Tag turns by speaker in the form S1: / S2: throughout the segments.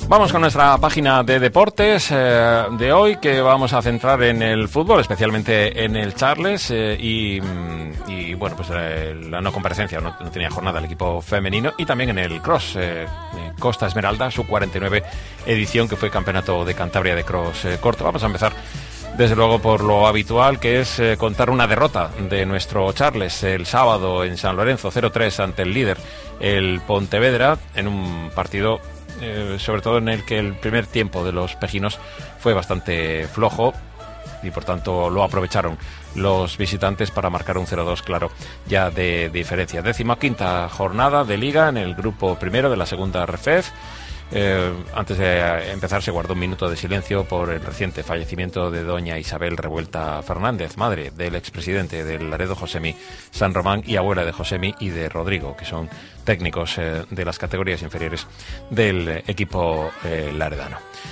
S1: Vamos con nuestra página de deportes de hoy, que vamos a centrar en el fútbol, especialmente en el Charles y bueno, pues la no comparecencia, no tenía jornada el equipo femenino, y también en el cross Costa Esmeralda, su 49 edición, que fue campeonato de Cantabria de cross corto. Vamos a empezar desde luego por lo habitual, que es contar una derrota de nuestro Charles el sábado en San Lorenzo, 0-3 ante el líder, el Pontevedra, en un partido sobre todo en el que el primer tiempo de los pejinos fue bastante flojo y por tanto lo aprovecharon los visitantes para marcar un 0-2 claro ya de diferencia. 15ª jornada de Liga en el grupo primero de la segunda RFEF. Antes de empezar se guardó un minuto de silencio por el reciente fallecimiento de doña Isabel Revuelta Fernández, madre del expresidente del Laredo, Josemi San Román, y abuela de Josemi y de Rodrigo, que son técnicos de las categorías inferiores del equipo laredano.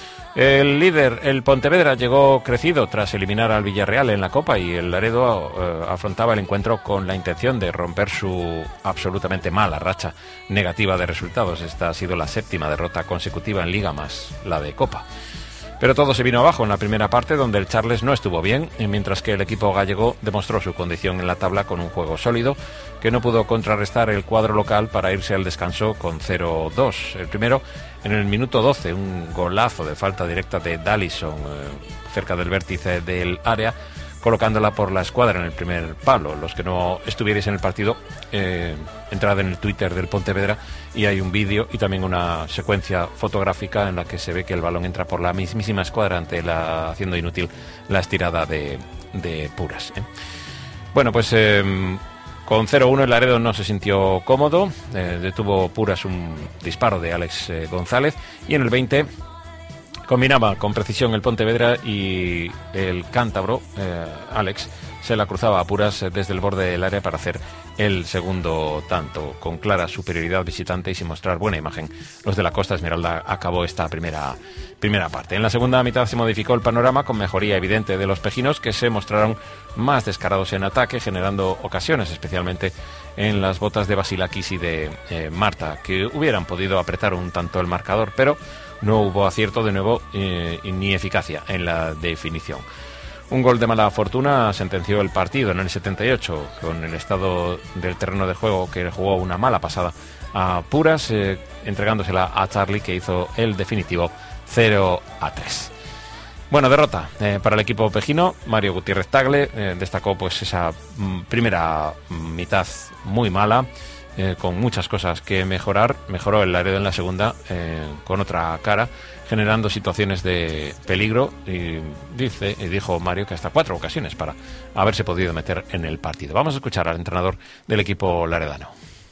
S1: El líder, el Pontevedra, llegó crecido tras eliminar al Villarreal en la Copa, y el Laredo afrontaba el encuentro con la intención de romper su absolutamente mala racha negativa de resultados. Esta ha sido la 7ª derrota consecutiva en Liga, más la de Copa. Pero todo se vino abajo en la primera parte, donde el Charles no estuvo bien, mientras que el equipo gallego demostró su condición en la tabla con un juego sólido que no pudo contrarrestar el cuadro local para irse al descanso con 0-2. El primero en el minuto 12, un golazo de falta directa de Dallison cerca del vértice del área, colocándola por la escuadra en el primer palo. Los que no estuvierais en el partido, entrad en el Twitter del Pontevedra y hay un vídeo y también una secuencia fotográfica en la que se ve que el balón entra por la mismísima escuadra, haciendo inútil la estirada de Puras. Bueno, pues con 0-1 el Laredo no se sintió cómodo, detuvo Puras un disparo de Alex González, y en el 20 combinaba con precisión el Pontevedra y el cántabro, Alex, se la cruzaba a Puras desde el borde del área para hacer el segundo tanto. Con clara superioridad visitante y sin mostrar buena imagen, los de la Costa Esmeralda acabó esta primera parte. En la segunda mitad se modificó el panorama, con mejoría evidente de los pejinos, que se mostraron más descarados en ataque, generando ocasiones, especialmente en las botas de Basilakis y de Marta, que hubieran podido apretar un tanto el marcador, pero no hubo acierto de nuevo ni eficacia en la definición. Un gol de mala fortuna sentenció el partido en el 78, con el estado del terreno de juego, que jugó una mala pasada a Puras, entregándosela a Charlie, que hizo el definitivo 0-3. Bueno, derrota para el equipo pejino. Mario Gutiérrez Tagle destacó pues esa primera mitad muy mala, con muchas cosas que mejorar. Mejoró el Laredo en la segunda, con otra cara, generando situaciones de peligro, y dijo Mario que hasta 4 ocasiones para haberse podido meter en el partido. Vamos a escuchar al entrenador del equipo laredano.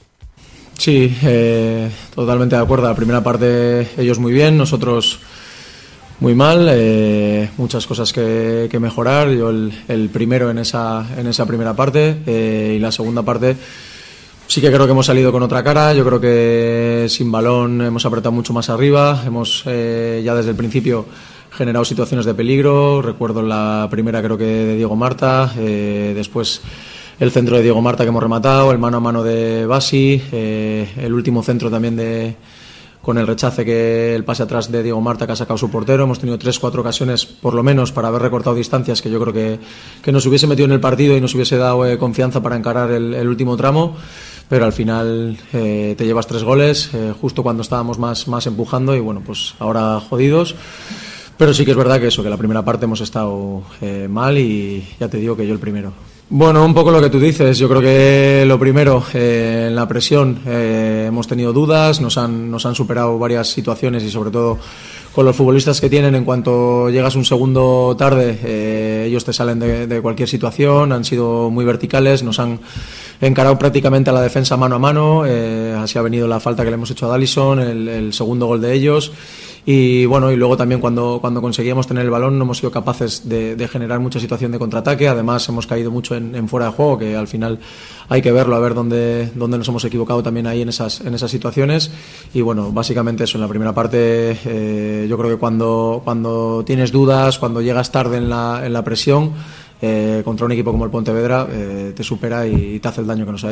S2: Sí, totalmente de acuerdo. La primera parte ellos muy bien, nosotros muy mal, muchas cosas que mejorar. Yo el primero en esa primera parte, y la segunda parte sí que creo que hemos salido con otra cara. Yo creo que sin balón hemos apretado mucho más arriba, hemos ya desde el principio generado situaciones de peligro. Recuerdo la primera, creo que de Diego Marta, después el centro de Diego Marta que hemos rematado, el mano a mano de Basi, el último centro también con el rechace, que el pase atrás de Diego Marta que ha sacado su portero. Hemos tenido 3-4 ocasiones por lo menos para haber recortado distancias, que yo creo que nos hubiese metido en el partido y nos hubiese dado confianza para encarar el último tramo, pero al final te llevas 3 goles justo cuando estábamos más empujando, y bueno, pues ahora jodidos. Pero sí que es verdad que la primera parte hemos estado mal, y ya te digo que yo el primero. Bueno, un poco lo que tú dices. Yo creo que lo primero, en la presión hemos tenido dudas, nos han superado varias situaciones, y sobre todo con los futbolistas que tienen, en cuanto llegas un segundo tarde, ellos te salen de cualquier situación. Han sido muy verticales, nos han encarado prácticamente a la defensa mano a mano. Así ha venido la falta que le hemos hecho a Dallison, el segundo gol de ellos. Y bueno, y luego también cuando conseguíamos tener el balón no hemos sido capaces de generar mucha situación de contraataque. Además hemos caído mucho en fuera de juego, que al final hay que verlo, a ver dónde nos hemos equivocado también ahí en esas situaciones. Y bueno, básicamente eso. En la primera parte yo creo que cuando tienes dudas, cuando llegas tarde en la presión, contra un equipo como el Pontevedra, te supera y te hace el daño que nos ha hecho.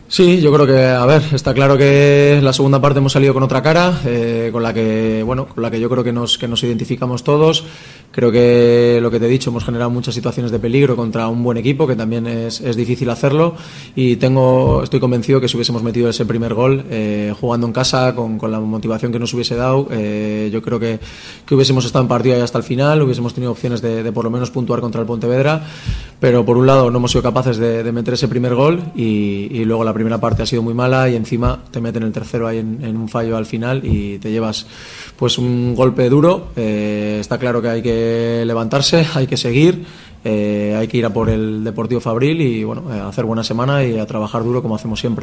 S2: Sí, yo creo que, a ver, está claro que en la segunda parte hemos salido con otra cara, con la que yo creo que nos identificamos todos. Creo que lo que te he dicho, hemos generado muchas situaciones de peligro contra un buen equipo, que también es difícil hacerlo, y estoy convencido que si hubiésemos metido ese primer gol jugando en casa, con la motivación que nos hubiese dado, yo creo que hubiésemos estado en partido ahí hasta el final, hubiésemos tenido opciones de por lo menos puntuar contra el Pontevedra, pero por un lado no hemos sido capaces de meter ese primer gol, y luego la primera parte ha sido muy mala, y encima te meten el tercero ahí en un fallo al final y te llevas pues un golpe duro. Está claro que hay que levantarse, hay que seguir, hay que ir a por el Deportivo Fabril y bueno, a hacer buena semana y a trabajar duro como hacemos siempre.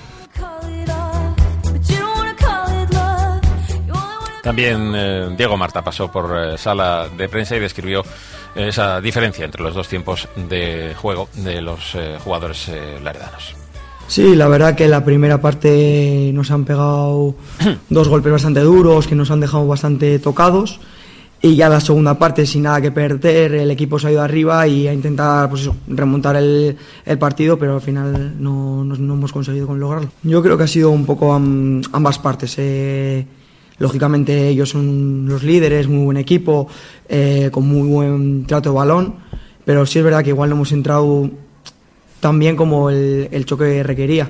S1: También Diego Marta pasó por sala de prensa y describió esa diferencia entre los dos tiempos de juego de los jugadores laredanos.
S3: Sí, la verdad que la primera parte nos han pegado dos golpes bastante duros que nos han dejado bastante tocados, y ya la segunda parte, sin nada que perder, el equipo se ha ido arriba y a intentar pues eso, remontar el partido, pero al final no hemos conseguido lograrlo. Yo creo que ha sido un poco ambas partes. Lógicamente ellos son los líderes, muy buen equipo, con muy buen trato de balón, pero sí es verdad que igual no hemos entrado tan bien como el choque requería.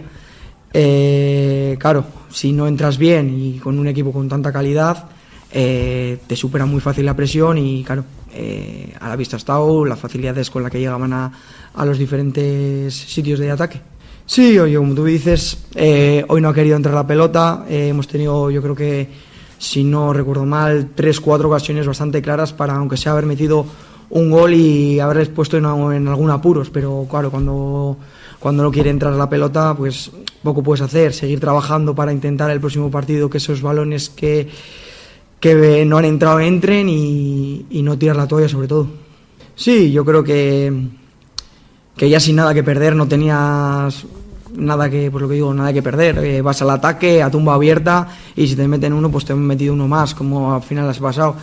S3: Claro, si no entras bien y con un equipo con tanta calidad, te supera muy fácil la presión y claro, a la vista ha estado las facilidades con las que llegaban a los diferentes sitios de ataque. Sí, oye, como tú dices, hoy no ha querido entrar la pelota, hemos tenido, yo creo que, si no recuerdo mal, 3-4 ocasiones bastante claras para, aunque sea, haber metido un gol y haberles puesto en algún apuros, pero claro, cuando no quiere entrar la pelota, pues poco puedes hacer, seguir trabajando para intentar el próximo partido que esos balones que no han entrado entren y no tirar la toalla sobre todo. Sí, yo creo que ya sin nada que perder no tenías nada que, pues lo que digo, nada que perder. Vas al ataque a tumba abierta y si te meten uno, pues te han metido uno más, como al final has pasado.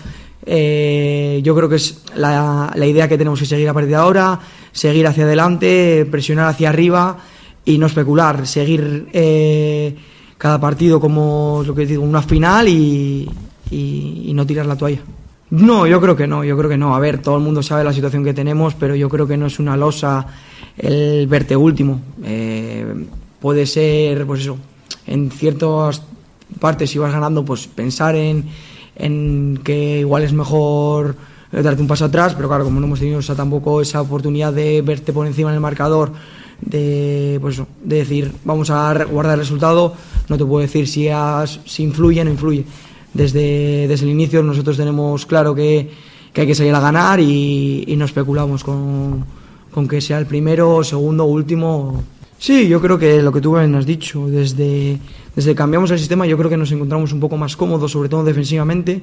S3: Yo creo que es la idea que tenemos que seguir a partir de ahora, seguir hacia adelante, presionar hacia arriba y no especular, seguir cada partido como lo que digo, una final y no tirar la toalla. No, yo creo que no. A ver, todo el mundo sabe la situación que tenemos, pero yo creo que no es una losa el verte último. Puede ser, pues eso, en ciertas partes si vas ganando, pues pensar en que igual es mejor darte un paso atrás, pero claro, como no hemos tenido tampoco esa oportunidad de verte por encima en el marcador, de decir vamos a guardar el resultado, no te puedo decir si influye o no influye. Desde el inicio nosotros tenemos claro que hay que salir a ganar y no especulamos con que sea el primero, segundo, último. Sí, yo creo que lo que tú bien has dicho, desde que cambiamos el sistema yo creo que nos encontramos un poco más cómodos, sobre todo defensivamente,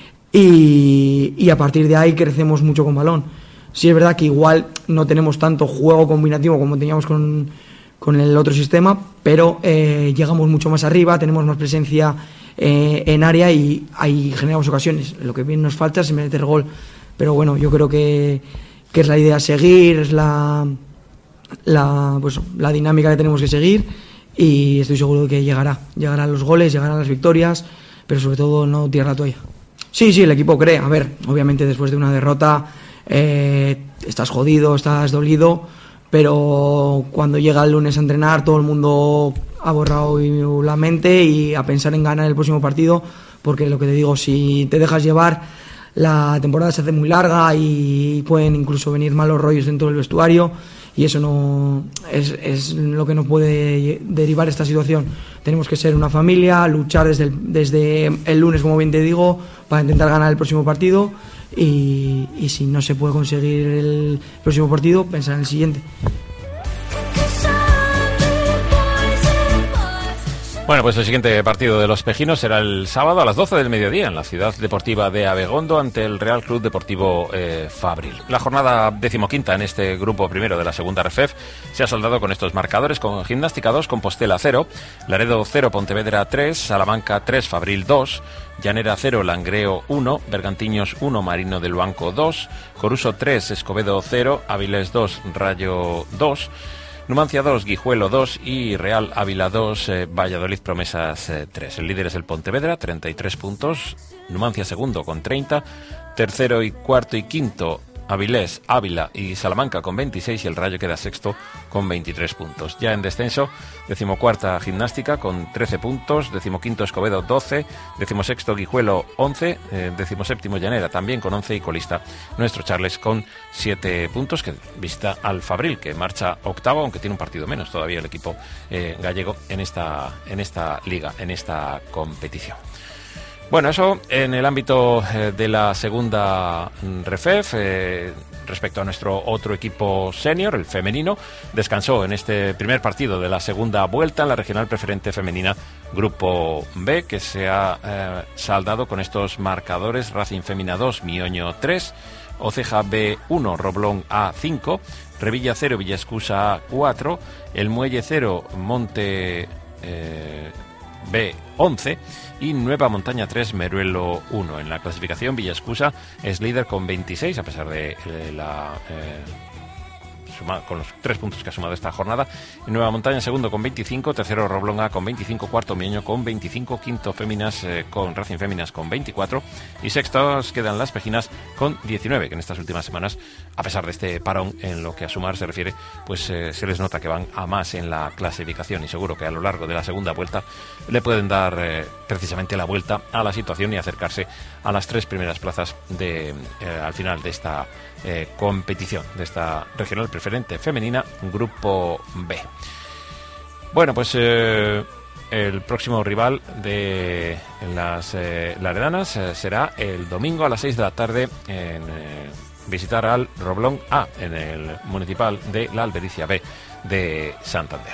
S3: y a partir de ahí crecemos mucho con balón. Sí es verdad que igual no tenemos tanto juego combinativo como teníamos con el otro sistema, pero llegamos mucho más arriba, tenemos más presencia en área y ahí generamos ocasiones. Lo que bien nos falta es meter gol, pero bueno, yo creo que es la idea seguir, es la dinámica que tenemos que seguir y estoy seguro de que llegarán los goles, llegarán las victorias, pero sobre todo no tirar la toalla. Sí, el equipo cree. A ver, obviamente después de una derrota estás jodido, estás dolido, pero cuando llega el lunes a entrenar todo el mundo ha borrado la mente y a pensar en ganar el próximo partido, porque lo que te digo, si te dejas llevar, la temporada se hace muy larga y pueden incluso venir malos rollos dentro del vestuario y eso no es lo que nos puede derivar esta situación. Tenemos que ser una familia, luchar desde el lunes, como bien te digo, para intentar ganar el próximo partido y si no se puede conseguir el próximo partido, pensar en el siguiente.
S1: Bueno, pues el siguiente partido de los Pejinos será el sábado a las 12 del mediodía en la Ciudad Deportiva de Abegondo ante el Real Club Deportivo Fabril. La jornada 15ª en este grupo primero de la segunda RFEF se ha soldado con estos marcadores: con Gimnástica 2, Compostela 0, Laredo 0, Pontevedra 3, Salamanca 3, Fabril 2, Llanera 0, Langreo 1, Bergantiños 1, Marino del Banco 2, Coruso 3, Escobedo 0, Áviles 2, Rayo 2, Numancia 2, Guijuelo 2 y Real Ávila 2, Valladolid Promesas 3. El líder es el Pontevedra, 33 puntos. Numancia segundo con 30. Tercero y cuarto y quinto, Avilés, Ávila y Salamanca con 26 y el Rayo queda sexto con 23 puntos. Ya en descenso, 14ª Gimnástica con 13 puntos, 15º Escobedo 12, 16º Guijuelo 11, 17º Llanera también con 11 y colista nuestro Charles con 7 puntos, que visita al Fabril, que marcha octavo, aunque tiene un partido menos todavía el equipo gallego en esta liga, en esta competición. Bueno, eso en el ámbito de la segunda REFEF. Respecto a nuestro otro equipo senior, el femenino, descansó en este primer partido de la segunda vuelta en la regional preferente femenina Grupo B, que se ha saldado con estos marcadores: Racing Femina 2, Mioño 3, Oceja B 1, Roblón A 5, Revilla 0, Villaescusa A 4, El Muelle 0, Monte B 11 y Nueva Montaña 3, Meruelo 1. En la clasificación, Villaescusa es líder con 26, a pesar de con los 3 puntos que ha sumado esta jornada. Nueva Montaña segundo con 25, tercero Roblón A con 25, cuarto Mieño con 25, quinto Féminas con Racing Féminas con 24 y sextos quedan Las Pejinas con 19, que en estas últimas semanas, a pesar de este parón en lo que a sumar se refiere, pues se les nota que van a más en la clasificación, y seguro que a lo largo de la segunda vuelta le pueden dar precisamente la vuelta a la situación y acercarse a las 3 primeras plazas al final de esta competición, de esta regional preferente femenina Grupo B. Bueno, pues el próximo rival de las Laredanas será el domingo a las 6 de la tarde en visitar al Roblón A en el municipal de la Albericia B de Santander.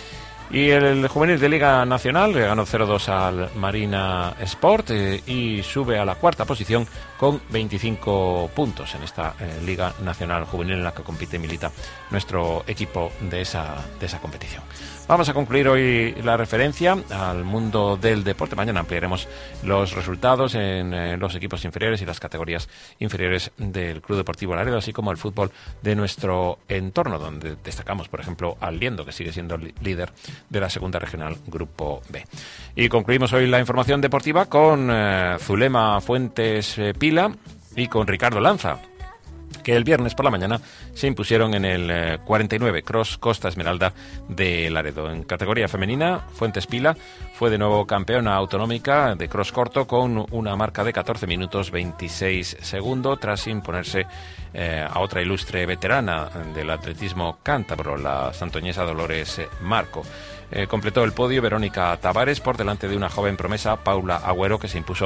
S1: Y el juvenil de Liga Nacional ganó 0-2 al Marina Sport y sube a la cuarta posición con 25 puntos en esta Liga Nacional Juvenil en la que compite y milita nuestro equipo de esa competición. Vamos a concluir hoy la referencia al mundo del deporte. Mañana ampliaremos los resultados en los equipos inferiores y las categorías inferiores del Club Deportivo Laredo, así como el fútbol de nuestro entorno, donde destacamos, por ejemplo, al Liendo, que sigue siendo líder de la segunda regional Grupo B. Y concluimos hoy la información deportiva con Zulema Fuentes Pila y con Ricardo Lanza, que el viernes por la mañana se impusieron en el 49 Cross Costa Esmeralda de Laredo. En categoría femenina, Fuentes Pila fue de nuevo campeona autonómica de cross corto con una marca de 14 minutos 26 segundos tras imponerse a otra ilustre veterana del atletismo cántabro, la santoñesa Dolores Marco. Completó el podio Verónica Tavares por delante de una joven promesa, Paula Agüero, que se impuso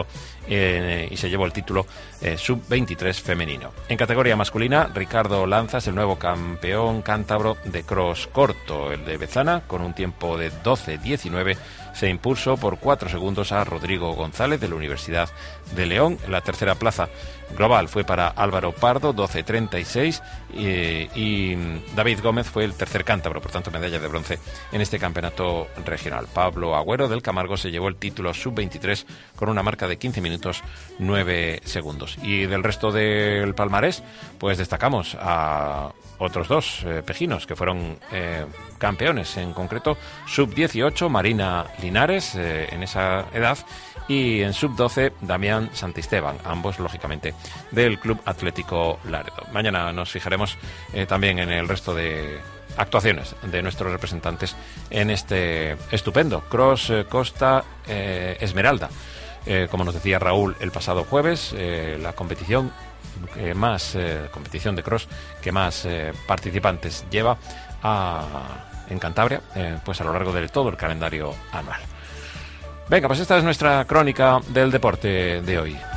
S1: y se llevó el título sub-23 femenino. En categoría masculina, Ricardo Lanza es el nuevo campeón cántabro de cross corto. El de Bezana, con un tiempo de 12.19, se impuso por 4 segundos a Rodrigo González de la Universidad de León. La tercera plaza global fue para Álvaro Pardo, 12.36, y David Gómez fue el tercer cántabro, por tanto medalla de bronce en este campeonato regional. Pablo Agüero del Camargo se llevó el título sub-23 con una marca de 15 minutos 9 segundos. Y del resto del palmarés, pues destacamos a otros dos pejinos que fueron campeones, en concreto sub-18 Marina Linares en esa edad, y en sub-12 Damián Santisteban, ambos lógicamente del Club Atlético Laredo. Mañana nos fijaremos también en el resto de actuaciones de nuestros representantes en este estupendo Cross Costa Esmeralda. Como nos decía Raúl el pasado jueves, la competición de cross que más participantes lleva en Cantabria, pues a lo largo de todo el calendario anual. Venga, pues esta es nuestra crónica del deporte de hoy.